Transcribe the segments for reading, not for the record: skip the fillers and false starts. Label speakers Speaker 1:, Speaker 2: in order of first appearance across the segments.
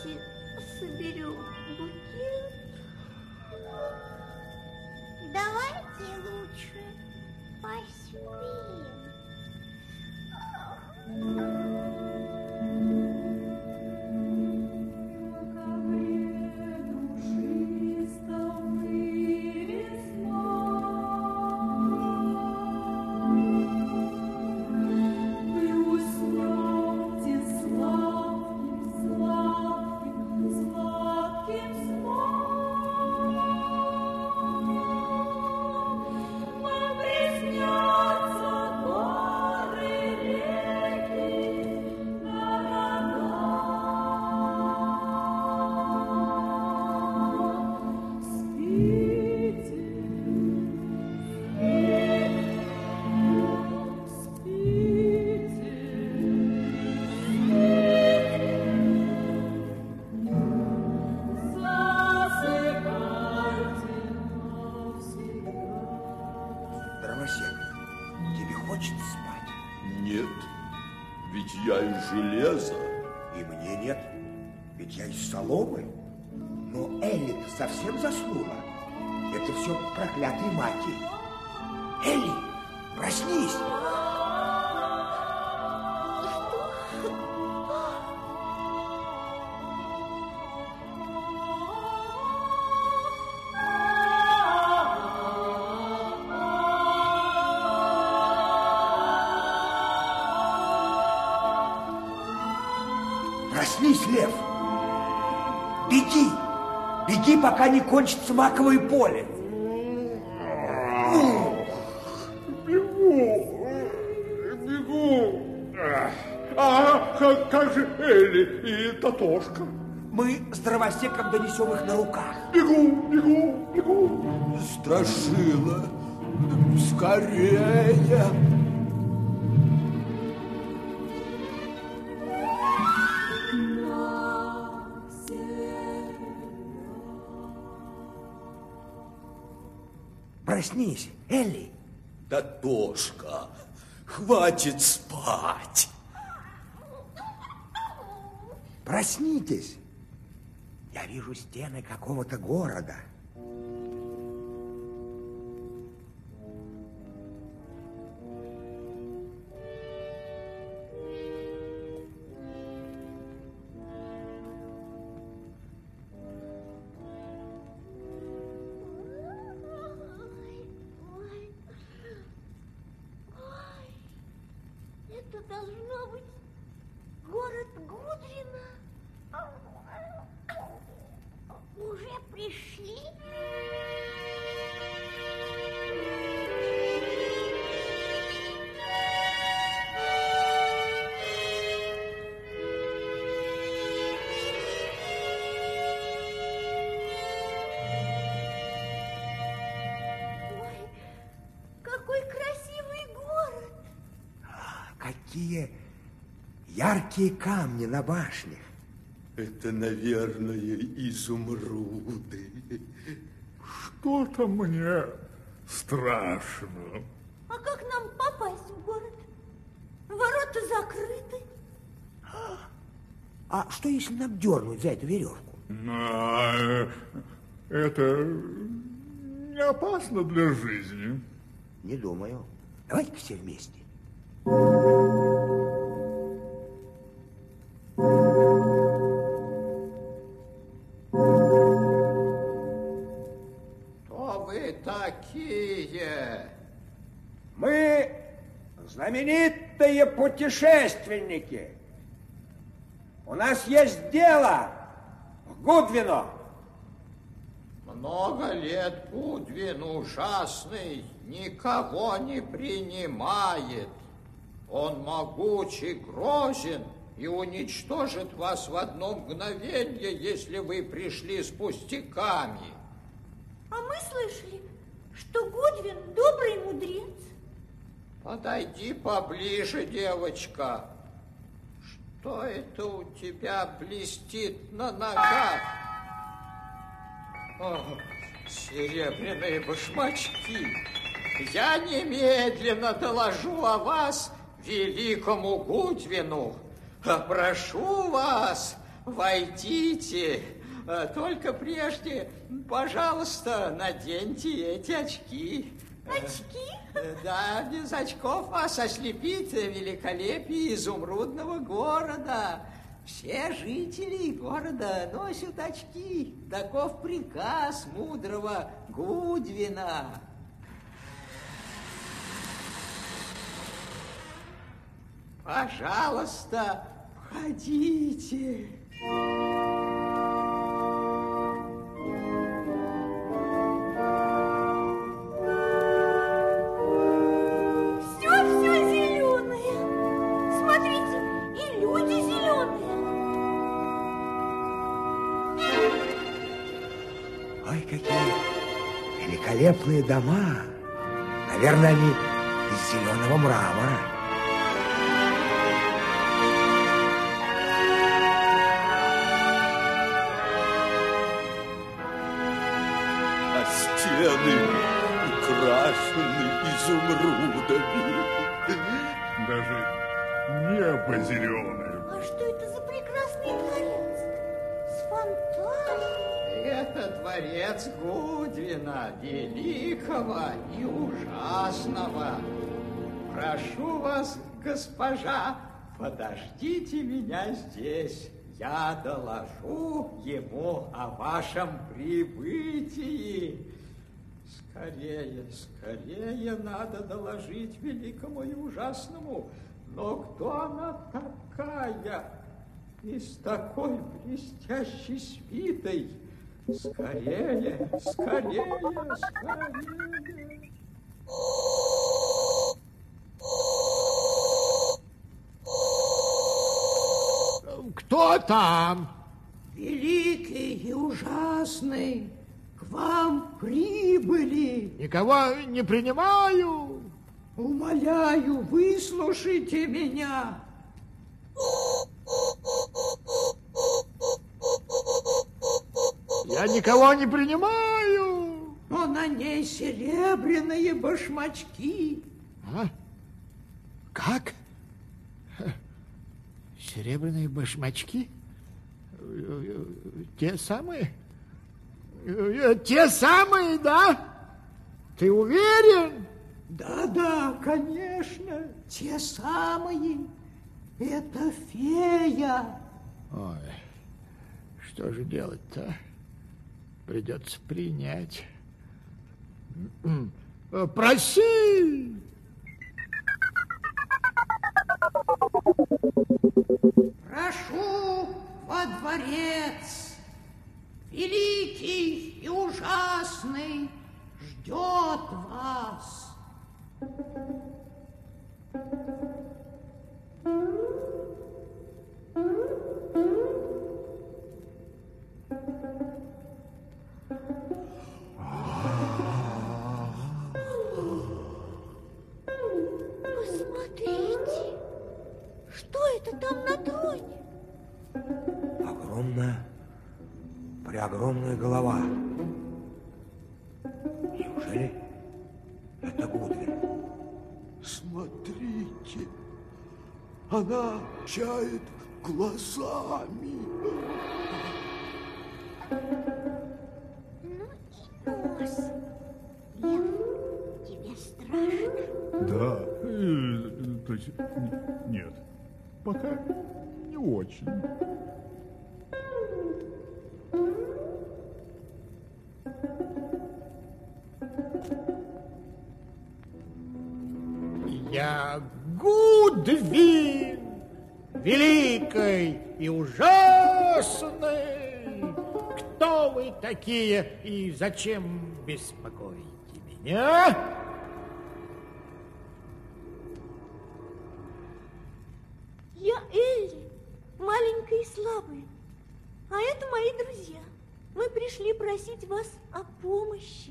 Speaker 1: Давайте соберем букет. Давайте лучше поспим.
Speaker 2: Тебе хочется спать?
Speaker 3: Нет, ведь я из железа.
Speaker 2: И мне нет, ведь я из соломы. Но Элли-то совсем заснула. Это все проклятые маки. Элли, проснись! Проснись, Лев! Беги! Беги, пока не кончится маковое поле!
Speaker 3: Бегу! А как же Элли и Татошка?
Speaker 2: Мы с дровосеком донесем их на руках.
Speaker 3: Бегу! Страшила! Скорее!
Speaker 2: Проснись, Элли.
Speaker 3: Татошка, хватит спать.
Speaker 2: Проснитесь. Я вижу стены какого-то города.
Speaker 1: Это должно быть город Гудвина. Уже пришли? Ой, какой красивый город!
Speaker 2: Какие яркие камни на башнях.
Speaker 3: Это, наверное, изумруды.
Speaker 4: Что-то мне страшно.
Speaker 1: А как нам попасть в город? Ворота закрыты.
Speaker 2: А что, если нам дернуть за эту веревку?
Speaker 4: Это не опасно для жизни.
Speaker 2: Не думаю. Давайте-ка все вместе.
Speaker 5: Кто вы такие?
Speaker 2: Мы знаменитые путешественники. У нас есть дело в Гудвину.
Speaker 5: Много лет Гудвин ужасный никого не принимает. Он могуч и грозен и уничтожит вас в одно мгновение, если вы пришли с пустяками.
Speaker 1: А мы слышали, что Гудвин добрый мудрец.
Speaker 5: Подойди поближе, девочка. Что это у тебя блестит на ногах? О, серебряные башмачки. Я немедленно доложу о вас великому Гудвину. Прошу вас, войдите. Только прежде, пожалуйста, наденьте эти очки.
Speaker 1: Очки?
Speaker 5: Да, без очков вас ослепит великолепие изумрудного города. Все жители города носят очки. Таков приказ мудрого Гудвина. Пожалуйста, входите.
Speaker 1: Все зеленое. Смотрите, и люди зеленые.
Speaker 2: Ой, какие великолепные дома. Наверное, они из зеленого мрамора.
Speaker 3: А стены украшены изумрудами.
Speaker 4: Даже небо зеленое.
Speaker 1: А что это за прекрасный дворец? С фонтаном?
Speaker 5: Это дворец Гудвина, великого и ужасного. Прошу вас, госпожа, подождите меня здесь. Я доложу ему о вашем прибытии. Скорее, скорее надо доложить великому и ужасному. Но кто она такая? И с такой блестящей свитой. Скорее, скорее, скорее.
Speaker 6: Кто там?
Speaker 5: Великий и ужасный, к вам прибыли.
Speaker 6: Никого не принимаю.
Speaker 5: Умоляю, выслушайте меня.
Speaker 6: Я никого не принимаю.
Speaker 5: Но на ней серебряные башмачки.
Speaker 6: А? Как? Серебряные башмачки? Те самые? Те самые, да? Ты уверен?
Speaker 5: Да, конечно, те самые. Это фея.
Speaker 6: Ой, что же делать-то? Придется принять. Проси!
Speaker 5: Прошу во дворец. Великий и ужасный ждет вас.
Speaker 1: Посмотрите, что это там на троне?
Speaker 2: Преогромная голова. Неужели это Гудвин?
Speaker 3: Смотрите, она чает глазами.
Speaker 1: Ну и нос. Лев, тебе страшно?
Speaker 4: Да, то есть, нет, пока не очень.
Speaker 6: Я Гудвин, великий и ужасный. Кто вы такие и зачем беспокоите меня?
Speaker 1: Я Элли, маленькая и слабая. А это мои друзья. Мы пришли просить вас о помощи.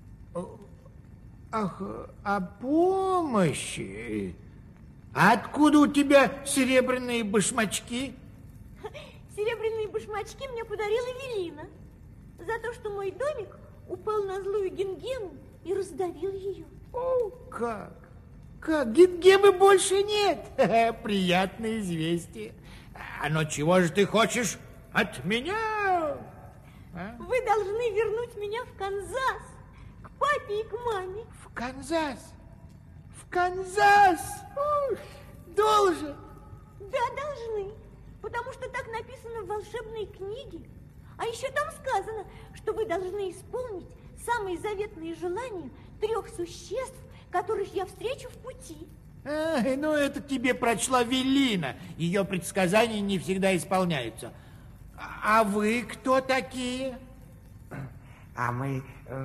Speaker 6: Ах, о помощи? А откуда у тебя серебряные башмачки?
Speaker 1: Серебряные башмачки мне подарила Эвелина за то, что мой домик упал на злую Гингему и раздавил ее.
Speaker 6: О, как? Как? Гингемы больше нет. Приятное известие. А ну чего же ты хочешь От меня?
Speaker 1: Вы должны вернуть меня в Канзас, к папе и к маме.
Speaker 6: В Канзас? В Канзас? Ух, должен.
Speaker 1: Да, должны, потому что так написано в волшебной книге. А еще там сказано, что вы должны исполнить самые заветные желания 3 существ, которых я встречу в пути.
Speaker 6: Ну это тебе прочла Велина. Ее предсказания не всегда исполняются. А вы кто такие?
Speaker 2: А мы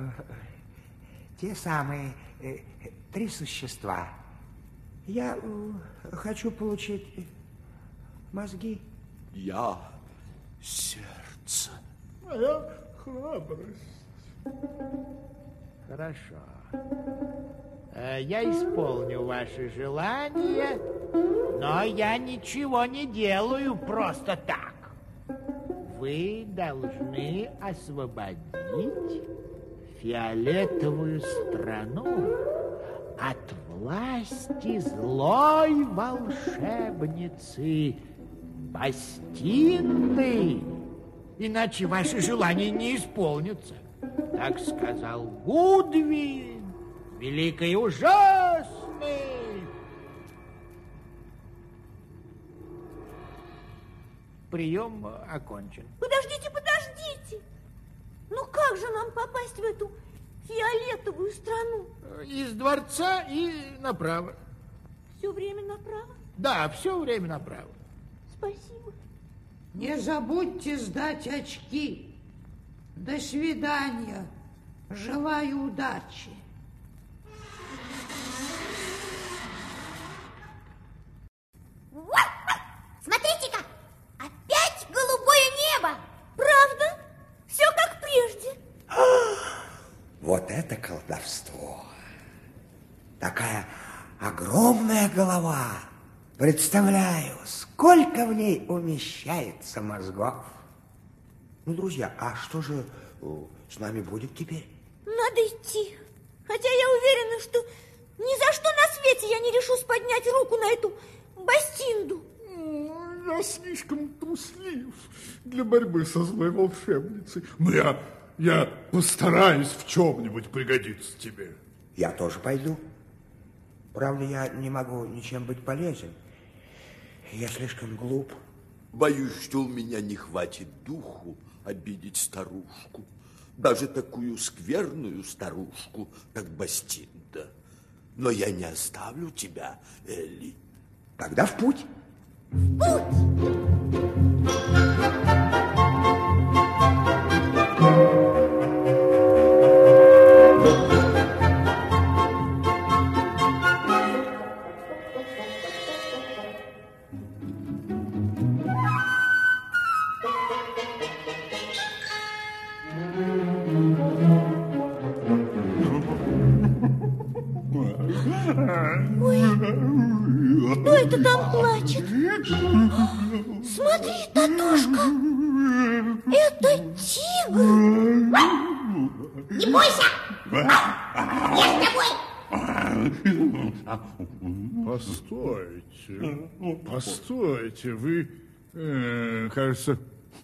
Speaker 2: те самые 3 существа. Я хочу получить мозги.
Speaker 3: Я сердце.
Speaker 4: Моя храбрость.
Speaker 6: Хорошо. Я исполню ваши желания, но я ничего не делаю просто так. Вы должны освободить фиолетовую страну от власти злой волшебницы Бастинды, иначе ваши желания не исполнятся. Так сказал Гудвин, великий и ужасный. Прием окончен.
Speaker 1: Подождите, подождите. Ну как же нам попасть в эту фиолетовую страну?
Speaker 6: Из дворца и направо.
Speaker 1: Все время направо?
Speaker 6: Да, все время направо.
Speaker 1: Спасибо.
Speaker 7: Не забудьте сдать очки. До свидания. Желаю удачи.
Speaker 1: Смотрите-ка, опять голубое небо. Правда? Все как прежде.
Speaker 2: Вот это колдовство. Такая огромная голова. Представляю, сколько в ней умещается мозгов. Ну, друзья, а что же с нами будет теперь?
Speaker 1: Надо идти. Хотя я уверена, что ни за что на свете я не решусь поднять руку на эту Бастинду.
Speaker 4: Я слишком труслив для борьбы со злой волшебницей. Но я постараюсь в чем-нибудь пригодиться тебе.
Speaker 2: Я тоже пойду. Правда, я не могу ничем быть полезен. Я слишком глуп.
Speaker 3: Боюсь, что у меня не хватит духу обидеть старушку. Даже такую скверную старушку, как Бастинда. Но я не оставлю тебя, Элли.
Speaker 2: Тогда в путь.
Speaker 1: Кто это там плачет? Смотри, Татошка, это тигр.
Speaker 8: Не бойся! Я с тобой!
Speaker 4: Постойте, вы, кажется,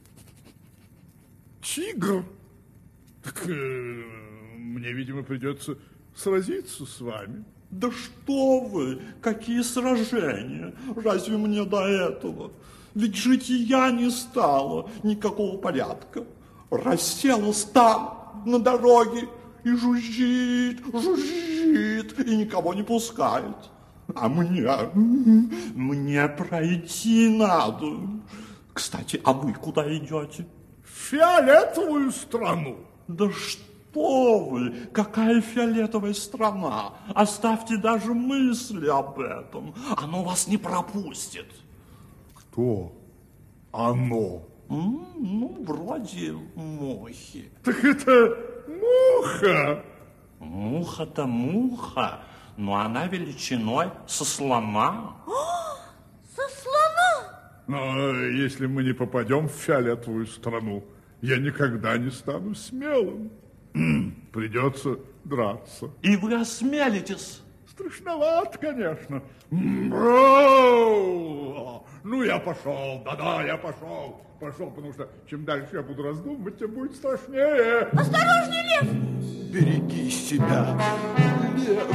Speaker 4: тигр. Так мне, видимо, придется сразиться с вами.
Speaker 3: Да что вы, какие сражения? Разве мне до этого? Ведь жития не стало, никакого порядка. Расселась там, на дороге, и жужжит, и никого не пускает. А мне пройти надо. Кстати, а вы куда идете?
Speaker 4: В фиолетовую страну.
Speaker 3: Да что вы, какая фиолетовая страна. Оставьте даже мысли об этом. Оно вас не пропустит.
Speaker 4: Кто оно?
Speaker 3: Ну, вроде мухи.
Speaker 4: Так это муха.
Speaker 3: Муха-то муха, но она величиной со слона.
Speaker 1: Со слона?
Speaker 4: Но если мы не попадем в фиолетовую страну, я никогда не стану смелым. Придется драться.
Speaker 3: И вы осмелитесь?
Speaker 4: Страшновато, конечно. Ну, я пошел, да-да, я пошел. Пошел, потому что чем дальше я буду раздумывать, тем будет страшнее.
Speaker 1: Осторожней, Лев!
Speaker 3: Береги себя, Лев.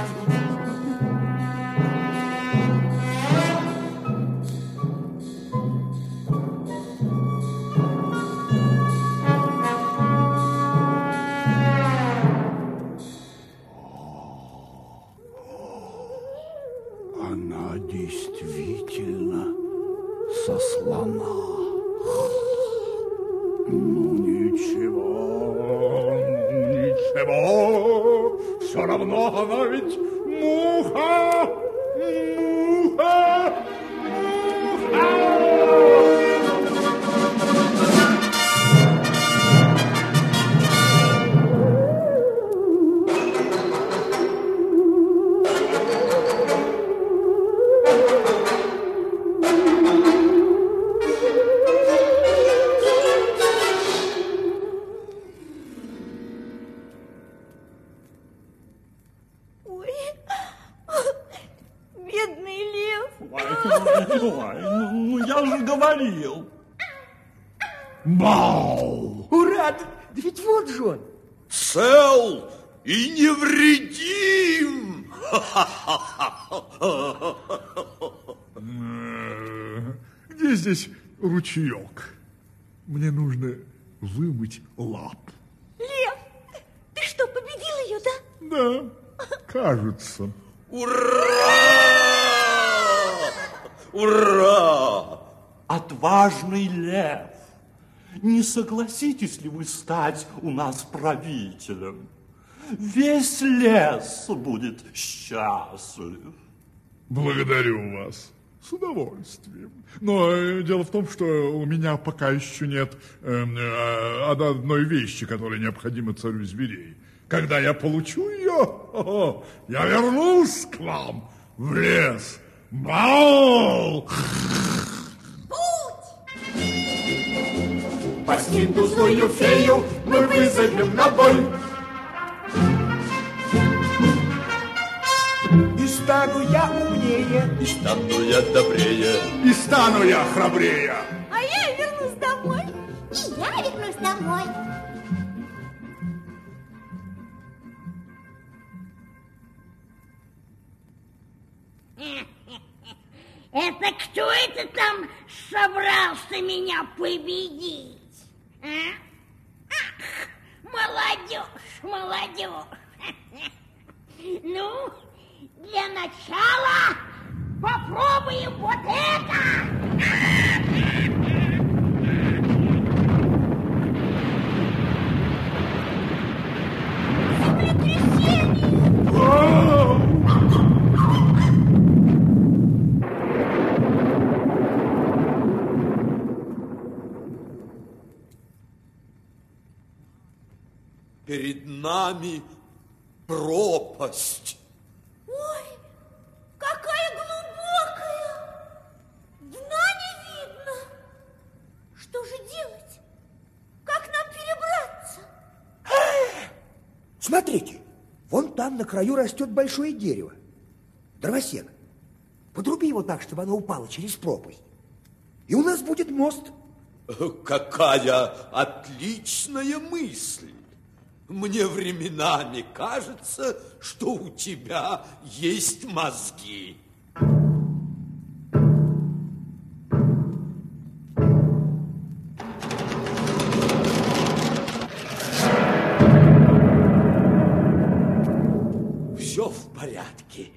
Speaker 8: Она действительно со слона. Ну,
Speaker 4: ничего. Все равно она ведь муха. Муха.
Speaker 8: Ну, я же говорил.
Speaker 4: Бау!
Speaker 2: Ура! Да ведь вот же он.
Speaker 3: Цел и невредим.
Speaker 4: Где здесь ручеек? Мне нужно вымыть лапу.
Speaker 1: Лев, ты что, победил ее, да?
Speaker 4: Да, кажется.
Speaker 3: Ура! Ура!
Speaker 8: Отважный лев, не согласитесь ли вы стать у нас правителем? Весь лес будет счастлив.
Speaker 4: Благодарю вас. С удовольствием. Но дело в том, что у меня пока еще нет одной вещи, которая необходима царю зверей. Когда я получу ее, я вернусь к вам в лес. Бау!
Speaker 9: Постигну злую фею, мы вызовем на бой.
Speaker 2: И стану я умнее,
Speaker 3: И стану я добрее.
Speaker 4: И стану я храбрее.
Speaker 1: А я вернусь домой.
Speaker 10: И я вернусь домой.
Speaker 11: Это кто это там собрался меня победить? А? Ах, молодежь, молодежь. Ну, для начала попробуем вот это.
Speaker 3: Перед нами пропасть.
Speaker 1: Ой, какая глубокая! Дна не видно. Что же делать? Как нам перебраться?
Speaker 2: Смотрите, вон там на краю растет большое дерево. Дровосек, подруби его так, чтобы оно упало через пропасть. И у нас будет мост.
Speaker 3: Какая отличная мысль. Мне временами кажется, что у тебя есть мозги. Все в порядке.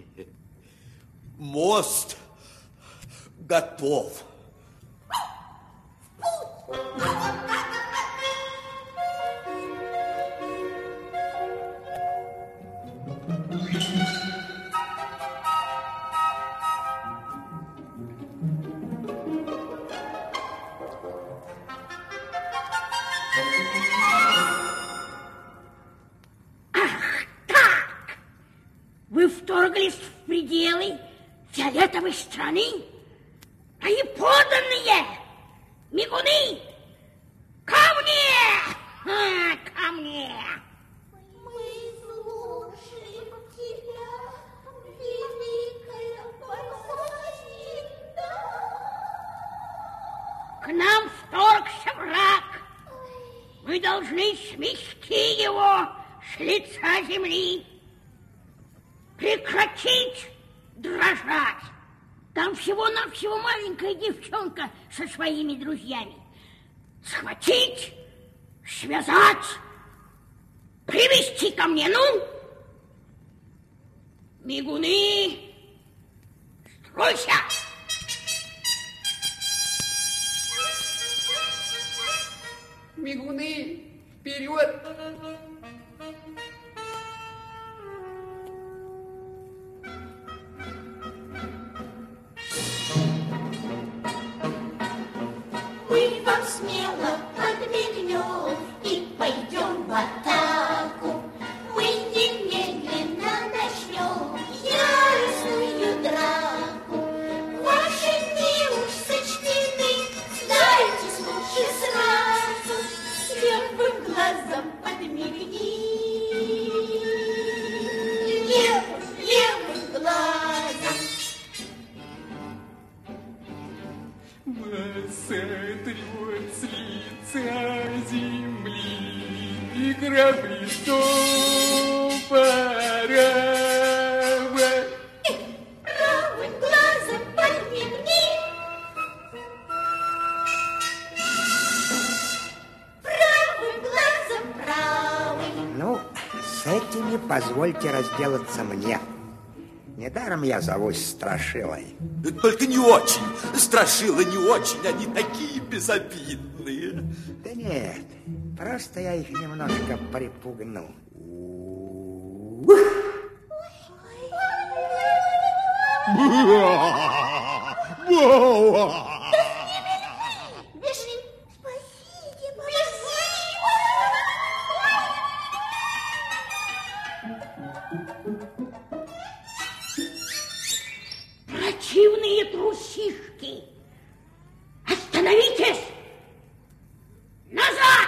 Speaker 3: Мост готов.
Speaker 11: Вы вторглись в пределы фиолетовой страны, а и подданные мигуны ко мне! Ко мне!
Speaker 10: Мы слушаем тебя, великая Посейда.
Speaker 11: К нам вторгся враг. Мы должны смести его с лица земли. Прекратить дрожать. Там всего-навсего маленькая девчонка со своими друзьями. Схватить, связать, привести ко мне, ну. Мигуны, стройся.
Speaker 12: Мигуны, вперед!
Speaker 10: Мы вам смело подмигнем и пойдем в атаку. Мы немедленно начнем яростную драку. Ваши дни уж сочтены, сдайтесь лучше сразу. Левым глазом подмигни. Левым глазом.
Speaker 12: Сотрет с лица земли и гробы стопора.
Speaker 10: Правым глазом подмигни. Правым глазом правым.
Speaker 2: Ну, с этими позвольте разделаться мне. Недаром я зовусь Страшилой.
Speaker 3: Только не очень. Страшила не очень. Они такие безобидные.
Speaker 2: Да нет, просто я их немножко припугну.
Speaker 10: Бежим. Спасите,
Speaker 11: Противные трусишки! Остановитесь! Назад!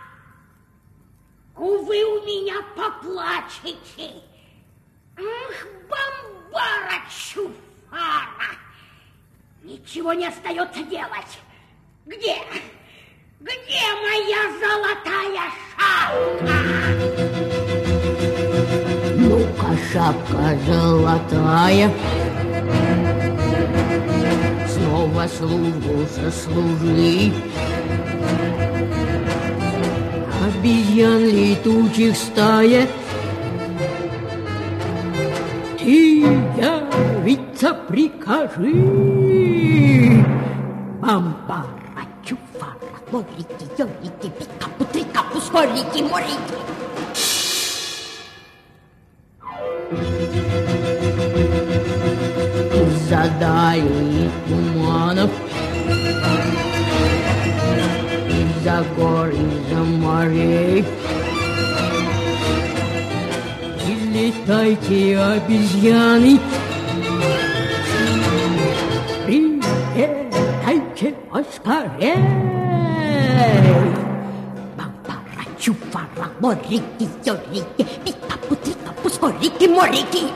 Speaker 11: Увы, у меня поплачете. Ах, бомбара чуфара! Ничего не остается делать. Где? Где моя золотая шапка?
Speaker 13: Ну-ка, шапка золотая, снова службу сослужи. Обезьян летучих стая, ты явиться прикажи. Бамбара, чуфара, лорики, йорики, пикапу, трикапу, скорики, морики. Из-за дали туманов, из-за гор, из-за морей, излетайте, обезьяны, прилетайте поскорей. Бамбара, чуфара, лорики, йорики, пикапу, трикапу, скорики, морики.